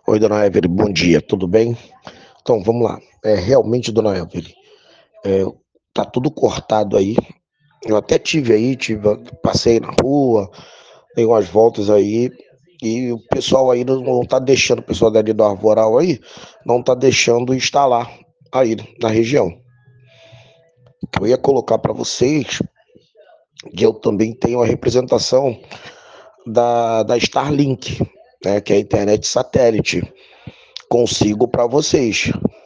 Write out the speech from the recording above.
Oi, dona Evelyn, bom dia, tudo bem? Então, vamos lá. Realmente, dona Evelyn, é, tá tudo cortado aí. Eu até passei na rua, dei umas voltas aí, e o pessoal aí não tá deixando, o pessoal dali do Arvoral aí, não tá deixando instalar aí na região. Eu ia colocar para vocês que eu também tenho a representação da Starlink, né, que é a internet satélite. Consigo para vocês.